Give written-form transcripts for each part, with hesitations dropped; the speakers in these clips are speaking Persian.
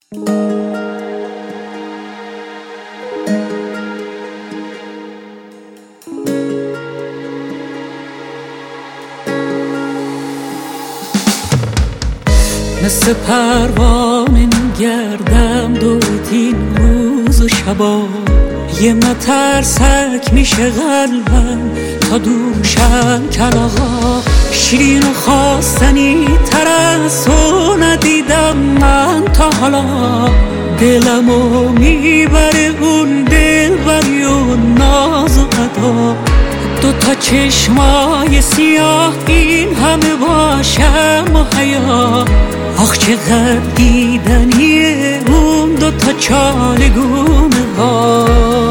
مثل پروانه میگردم دورت این روز و شبا، یه مترسک میشه قلبم تا دوشم کلاغا. شیرین و خواستنی تر از تو ندیدم من تا حالا، دلمو میبره اون دلبری و ناز و ادا. دوتا چشمای سیاه این همه باشم و حیا، آخ چقدر دیدنیه اون دوتا چالگونه ها.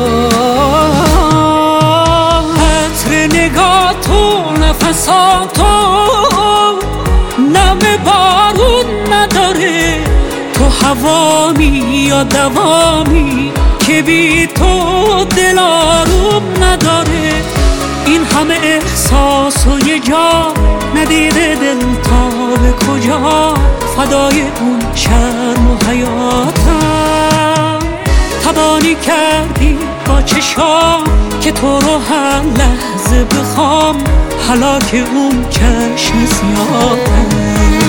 عطر نگاه تو نفساتو نم بارون نداره، تو هوامی یا دوامی که بی تو دل آروم نداره. این همه احساس و یه جا ندیده دل تا به کجا، فدای اون شرم و حیاتم. تبانی کردی با چشام که تو رو هر لحظه بخوام، هلاک اون چشم سیاهم.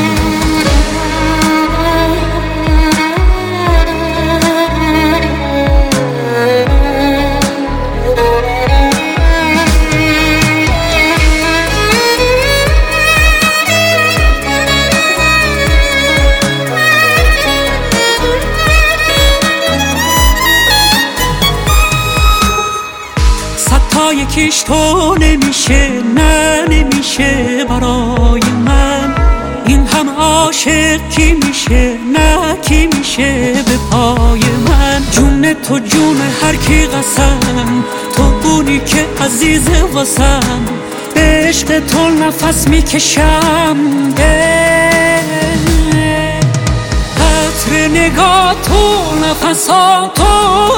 یکیش تو نمیشه، نه نمیشه برای من. این هم عاشق کی میشه، نه کی میشه به پای من. جون تو جون هر کی قسم، تو اونی که عزیزه واسم. به عشق تو نفس میکشم، عطر نگاه تو نفساتو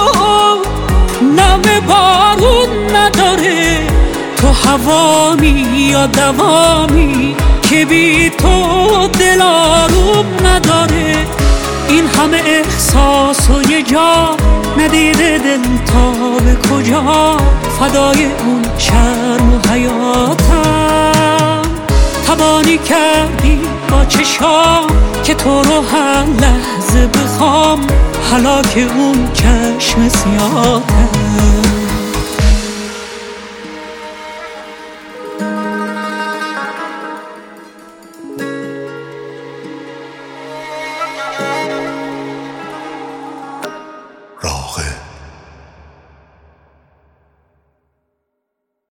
نم بارون نداره، تو هوامی یا دوامی که بی تو دل آروم نداره. این همه احساس و یه جا ندیده دل تا به کجا، فدای اون شرم و حیاتم. تبانی کردی با چشام که تو رو هر لحظه بخوام، هلاک اون چشم سیاهم.